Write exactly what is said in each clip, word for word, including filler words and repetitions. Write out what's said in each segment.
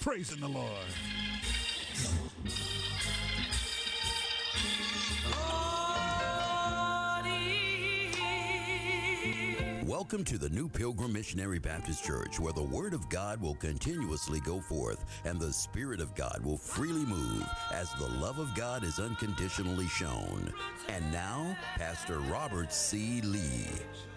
praising the Lord. Welcome to the New Pilgrim Missionary Baptist Church, where the Word of God will continuously go forth and the Spirit of God will freely move as the love of God is unconditionally shown. And now, Pastor Robert C. Lee.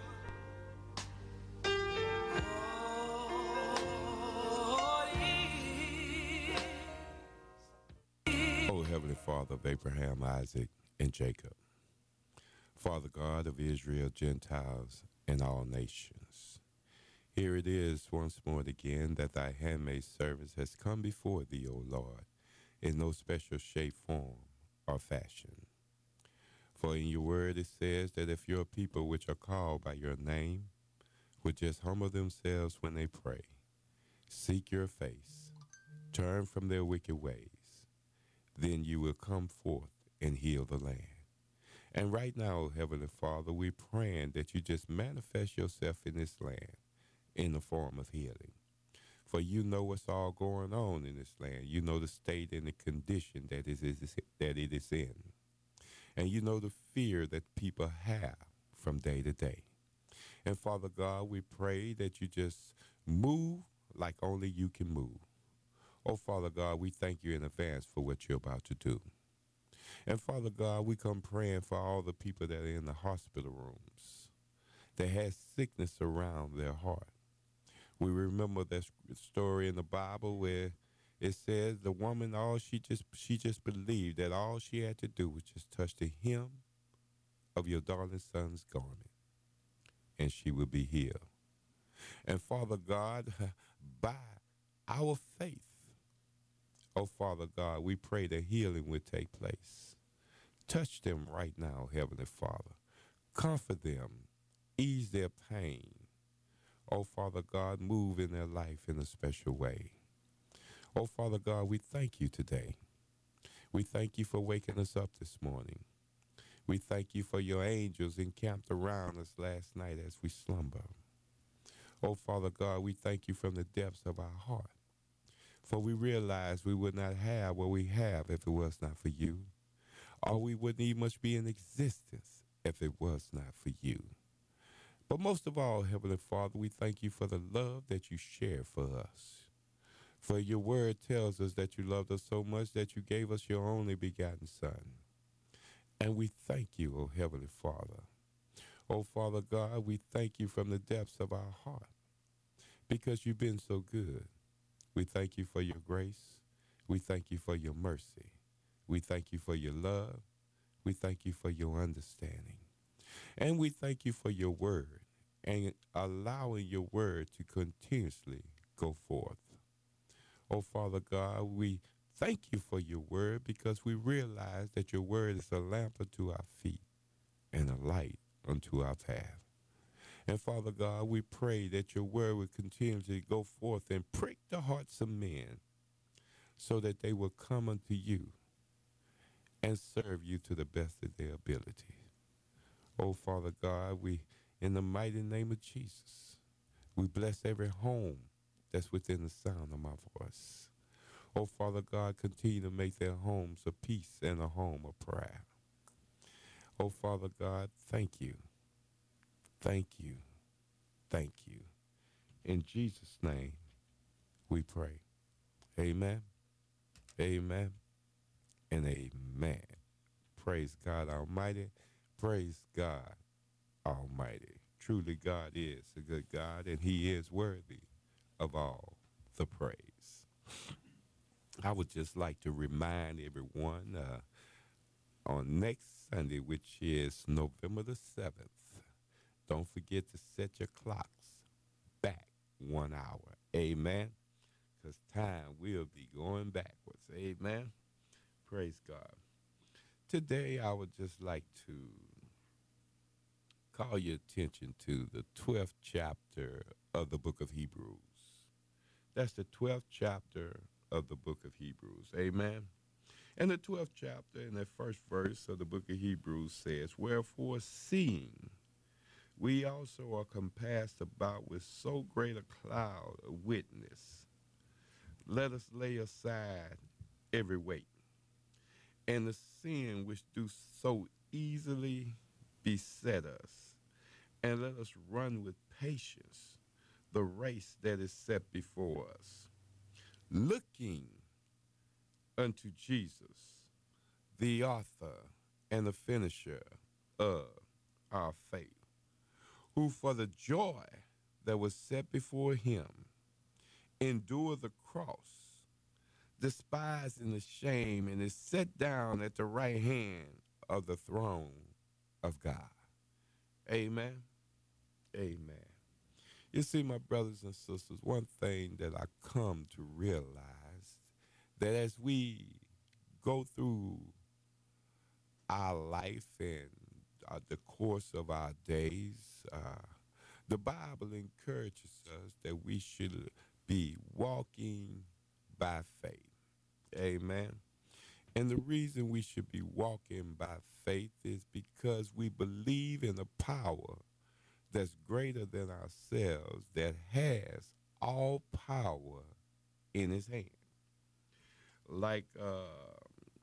O Heavenly Father of Abraham, Isaac, and Jacob, Father God of Israel, Gentiles, and all nations, here it is once more again that thy handmaid's service has come before thee, O Lord, in no special shape, form, or fashion. For in your word it says that if your people which are called by your name would just humble themselves when they pray, seek your face, turn from their wicked ways, then you will come forth and heal the land. And right now, Heavenly Father, we're praying that you just manifest yourself in this land in the form of healing. For you know what's all going on in this land. You know the state and the condition that it is, that it is in. And you know the fear that people have from day to day. And Father God, we pray that you just move like only you can move. Oh, Father God, we thank you in advance for what you're about to do. And Father God, we come praying for all the people that are in the hospital rooms that has sickness around their heart. We remember that story in the Bible where it says the woman, all she just she just believed that all she had to do was just touch the hem of your darling son's garment, and she would be healed. And Father God, by our faith, oh, Father God, we pray that healing would take place. Touch them right now, Heavenly Father. Comfort them. Ease their pain. Oh, Father God, move in their life in a special way. Oh, Father God, we thank you today. We thank you for waking us up this morning. We thank you for your angels encamped around us last night as we slumber. Oh, Father God, we thank you from the depths of our heart. For we realize we would not have what we have if it was not for you. Or we wouldn't even much be in existence if it was not for you. But most of all, Heavenly Father, we thank you for the love that you share for us. For your word tells us that you loved us so much that you gave us your only begotten Son. And we thank you, O Heavenly Father. O Father God, we thank you from the depths of our heart because you've been so good. We thank you for your grace. We thank you for your mercy. We thank you for your love. We thank you for your understanding. And we thank you for your word and allowing your word to continuously go forth. Oh, Father God, we thank you for your word because we realize that your word is a lamp unto our feet and a light unto our path. And Father God, we pray that your word will continue to go forth and prick the hearts of men so that they will come unto you and serve you to the best of their ability. Oh, Father God, we, in the mighty name of Jesus, we bless every home that's within the sound of my voice. Oh, Father God, continue to make their homes a peace and a home of prayer. Oh, Father God, thank you. Thank you. Thank you. In Jesus' name, we pray. Amen. Amen. And amen. Praise God Almighty. Praise God Almighty. Truly, God is a good God, and he is worthy of all the praise. I would just like to remind everyone uh, on next Sunday, which is November the seventh, don't forget to set your clocks back one hour. Amen. Because time will be going backwards. Amen. Praise God. Today, I would just like to call your attention to the twelfth chapter of the book of Hebrews. That's the twelfth chapter of the book of Hebrews. Amen. And the twelfth chapter in the first verse of the book of Hebrews says, wherefore, seeing we also are compassed about with so great a cloud of witness, Let us lay aside every weight and the sin which do so easily beset us, and let us run with patience the race that is set before us, looking unto Jesus, the author and the finisher of our faith, who for the joy that was set before him endured the cross, despising the shame, and is set down at the right hand of the throne of God. Amen. Amen. You see, my brothers and sisters, one thing that I come to realize that as we go through our life and uh, the course of our days, uh, the Bible encourages us that we should be walking by faith. Amen. And the reason we should be walking by faith is because we believe in a power that's greater than ourselves, that has all power in his hand. Like uh,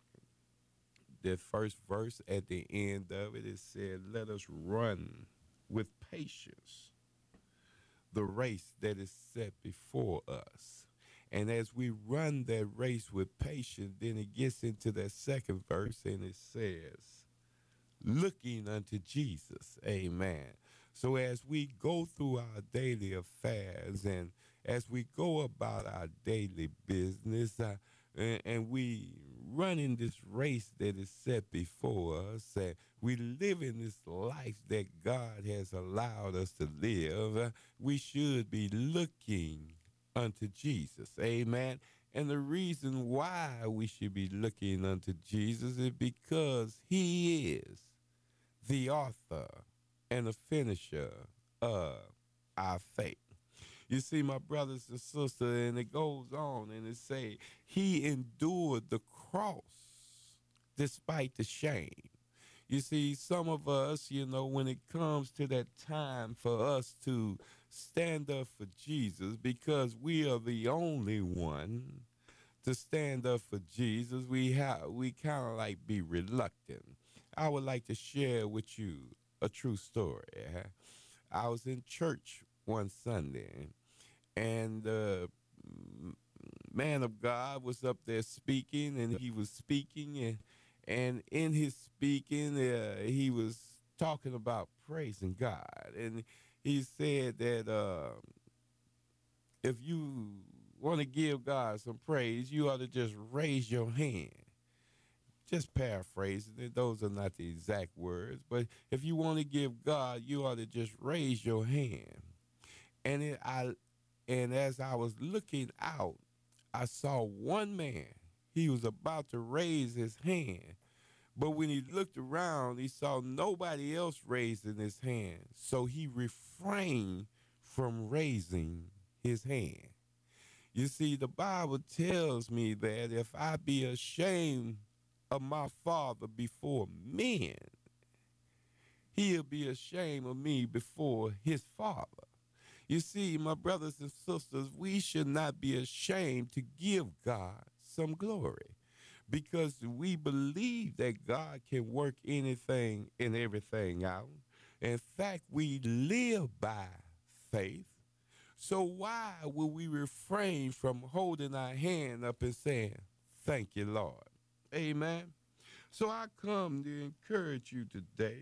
the first verse at the end of it, it said, let us run with patience the race that is set before us. And as we run that race with patience, then it gets into that second verse and it says, looking unto Jesus. Amen. So as we go through our daily affairs and as we go about our daily business, uh, and, and we run in this race that is set before us, and we live in this life that God has allowed us to live, uh, we should be looking unto Jesus. Amen. And the reason why we should be looking unto Jesus is because he is the author and the finisher of our faith. You see, my brothers and sisters, and it goes on and it say, he endured the cross despite the shame. You see, some of us, you know, when it comes to that time for us to stand up for Jesus, because we are the only one to stand up for Jesus, we have we kind of like be reluctant. I would like to share with you a true story. I was in church one Sunday, and the man of God was up there speaking, and he was speaking, and and in his speaking, uh, he was talking about praising God, and he said that uh, if you want to give God some praise, you ought to just raise your hand. Just paraphrasing it, those are not the exact words, but if you want to give God, you ought to just raise your hand. And it, I, and as I was looking out, I saw one man. He was about to raise his hand, but when he looked around, he saw nobody else raising his hand, so he refrained from raising his hand. You see, the Bible tells me that if I be ashamed of my Father before men, he'll be ashamed of me before his Father. You see, my brothers and sisters, we should not be ashamed to give God some glory, because we believe that God can work anything and everything out. In fact, we live by faith. So why will we refrain from holding our hand up and saying, thank you, Lord? Amen. So I come to encourage you today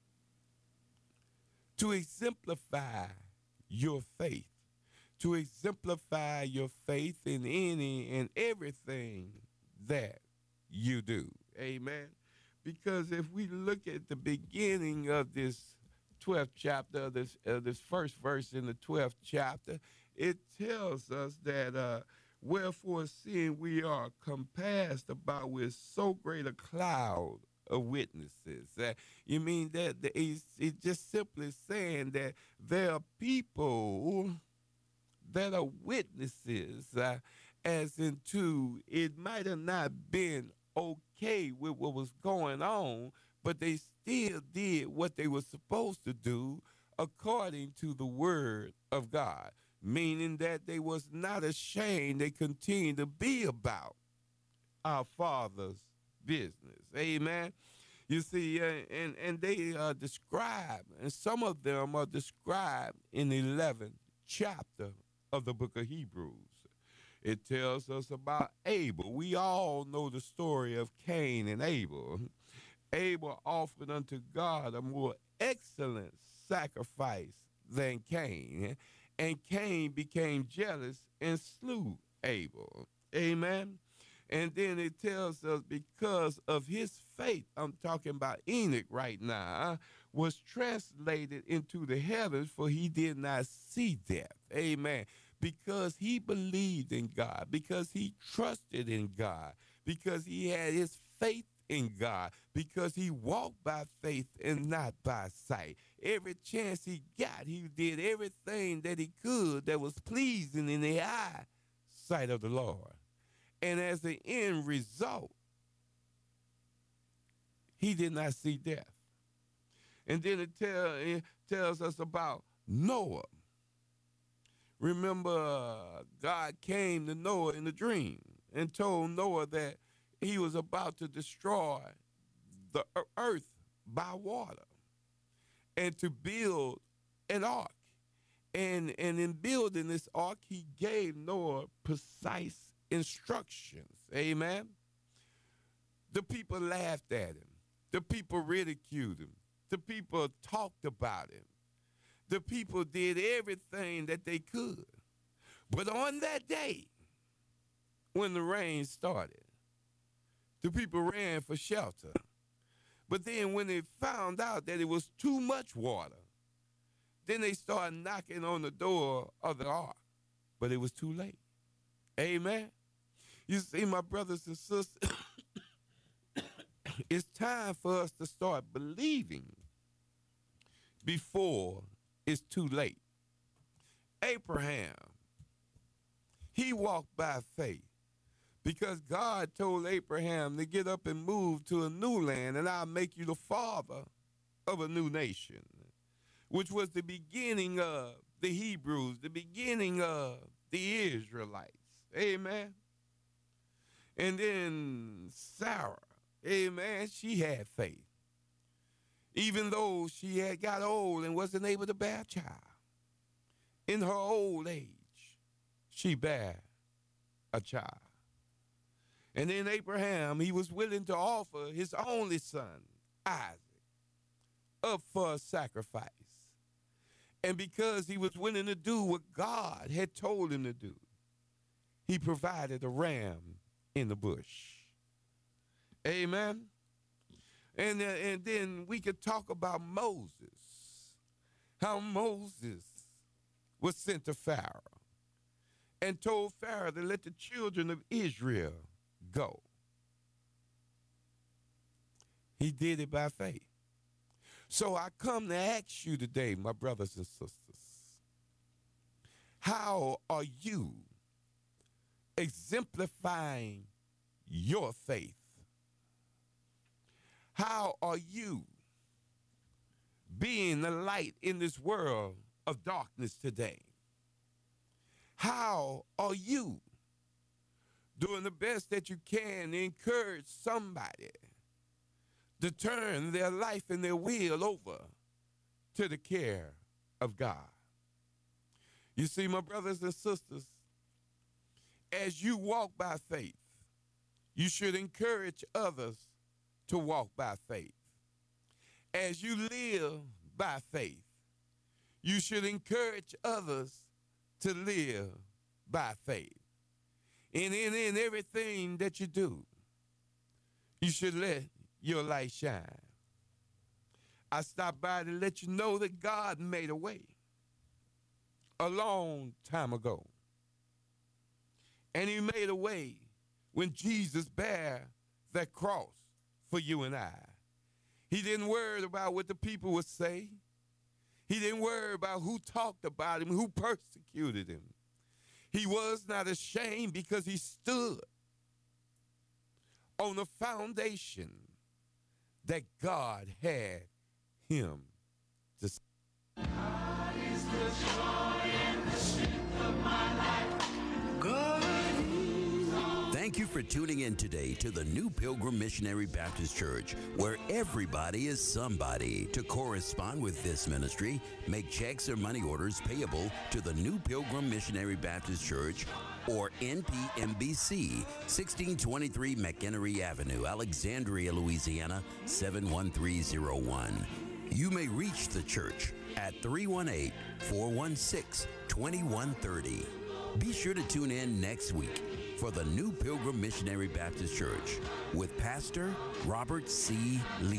to exemplify your faith, to exemplify your faith in any and everything that you do. Amen. Because if we look at the beginning of this twelfth chapter, of this, uh, this first verse in the twelfth chapter, it tells us that, uh, wherefore, seeing we are compassed about with so great a cloud of witnesses. Uh, you mean that it's, it's just simply saying that there are people that are witnesses, uh, as into it might have not been okay with what was going on, but they still did what they were supposed to do according to the word of God. meaning that they was not ashamed. They continued to be about our Father's business. Amen. You see, uh, and, and they are described, and some of them are described in the eleventh chapter of the book of Hebrews. It tells us about Abel. We all know the story of Cain and Abel. Abel offered unto God a more excellent sacrifice than Cain, and Cain became jealous and slew Abel. Amen. And then it tells us because of his faith, I'm talking about Enoch right now, was translated into the heavens, for he did not see death. Amen. Because he believed in God, because he trusted in God, because he had his faith in God, because he walked by faith and not by sight. Every chance he got, he did everything that he could that was pleasing in the eye sight of the Lord. And as the end result, he did not see death. And then it, tell, it tells us about Noah. Remember, uh, God came to Noah in a dream and told Noah that he was about to destroy the earth by water and to build an ark. And, and in building this ark, he gave Noah precise instructions. Amen. The people laughed at him. The people ridiculed him. The people talked about him. The people did everything that they could. But on that day, when the rain started, the people ran for shelter. But then when they found out that it was too much water, then they started knocking on the door of the ark. But it was too late. Amen. You see, my brothers and sisters, it's time for us to start believing before it's too late. Abraham, he walked by faith because God told Abraham to get up and move to a new land, and I'll make you the father of a new nation, which was the beginning of the Hebrews, the beginning of the Israelites. Amen. And then Sarah, amen, she had faith. Even though she had got old and wasn't able to bear a child. In her old age, she bare a child. And then Abraham, he was willing to offer his only son, Isaac, up for a sacrifice. And because he was willing to do what God had told him to do, he provided a ram in the bush. Amen. And, uh, and then we could talk about Moses, how Moses was sent to Pharaoh and told Pharaoh to let the children of Israel go. He did it by faith. So I come to ask you today, my brothers and sisters, how are you exemplifying your faith? How are you being the light in this world of darkness today? How are you doing the best that you can to encourage somebody to turn their life and their will over to the care of God? You see, my brothers and sisters, as you walk by faith, you should encourage others to walk by faith. As you live by faith, you should encourage others to live by faith. And in, in everything that you do, you should let your light shine. I stopped by to let you know that God made a way a long time ago. And he made a way when Jesus bare that cross for you and I. He didn't worry about what the people would say. He didn't worry about who talked about him, who persecuted him. He was not ashamed because he stood on the foundation that God had him to. God is the joy and the strength Thank you for tuning in today to the New Pilgrim Missionary Baptist Church, where everybody is somebody. To correspond with this ministry, make checks or money orders payable to the New Pilgrim Missionary Baptist Church or N P M B C, sixteen twenty-three McHenry Avenue, Alexandria, Louisiana, seven one three zero one. You may reach the church at three one eight, four one six, two one three zero. Be sure to tune in next week for the New Pilgrim Missionary Baptist Church with Pastor Robert C. Lee.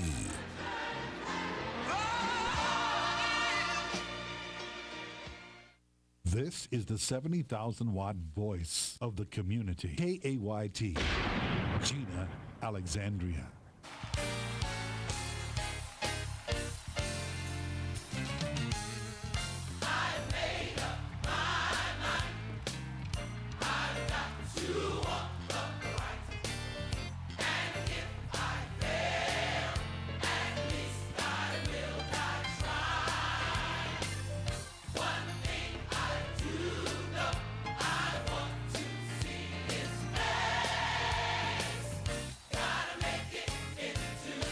This is the seventy thousand watt voice of the community. K A Y T, Gina, Alexandria. Gotta make it into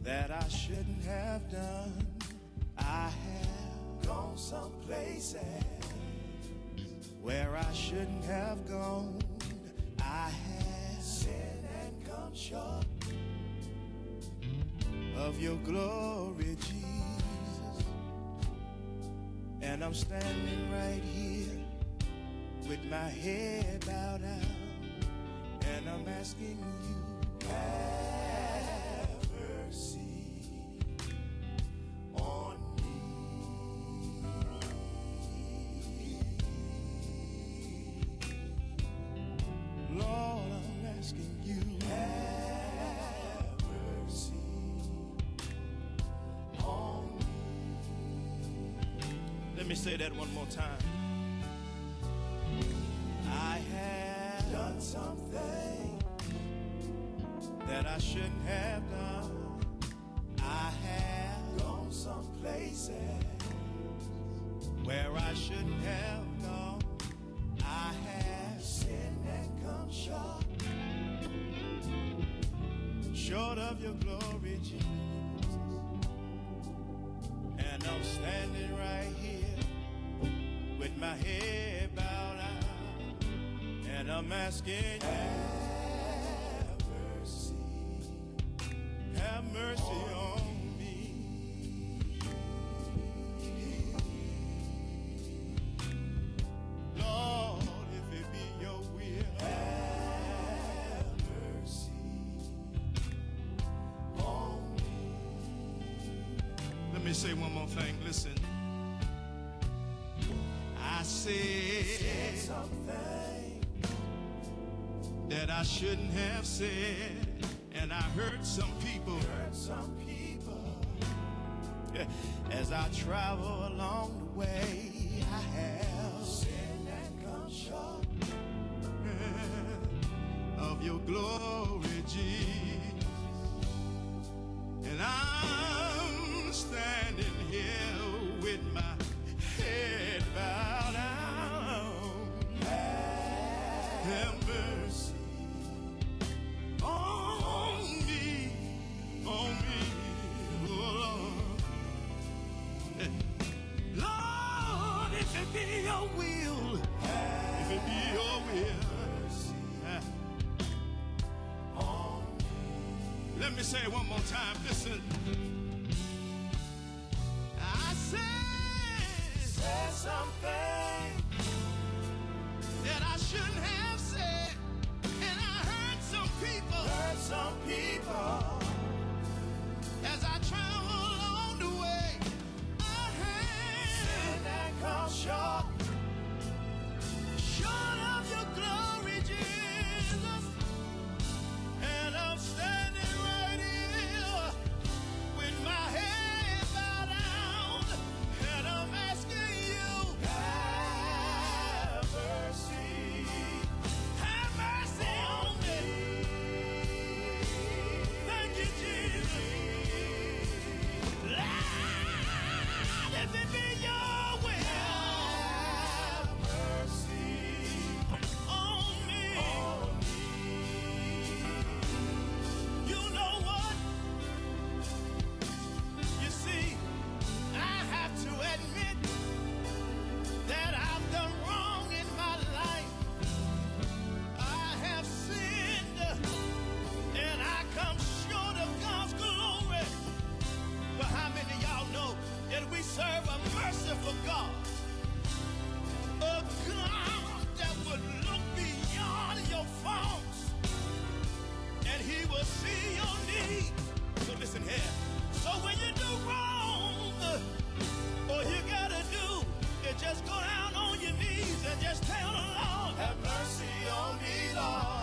that I shouldn't have done. I have gone some places where I shouldn't have gone. I have sinned and come short of your glory, Jesus. And I'm standing right here with my head bowed down, and I'm asking you, have mercy on me. Lord, I'm asking you, have mercy on me. Let me say that one more time. I have done something that I shouldn't have done. I have gone some places where I shouldn't have gone. I have sinned and come short, short of your glory, Jesus. And I'm standing right here with my head bowed down, and I'm asking, have mercy, have mercy on me. Lord, if it be your will, have mercy on me. Let me say one more thing, listen. I said something that I shouldn't have said, and I hurt some people. Hurt some people. As I travel along the way, I have sinned and come short of your glory, Jesus. And I'm standing here with my head bowed down. Have mercy on me, on me, oh Lord. Lord, if it be your will, if it be your will, let me say it one more time, listen. I said, said something that I shouldn't have said, and I hurt some people, hurt some people. As I travel along the way, I have sinned and come short, short of your glory, Jesus. And I'm standing right here with my head bowed down, and I'm asking you, have mercy, have mercy on me. Thank you, Jesus. Lord, if it be your will, have mercy on me. You know what? You see, I have to admit that I've done wrong in my life. I have sinned, and I come short of God's glory. But how many of y'all know that we serve a merciful God? A God that would look beyond your faults, and he will see your need. So listen here. So when you do wrong, all you gotta do is just go down on your knees and just tell the Lord, have mercy on me, Lord.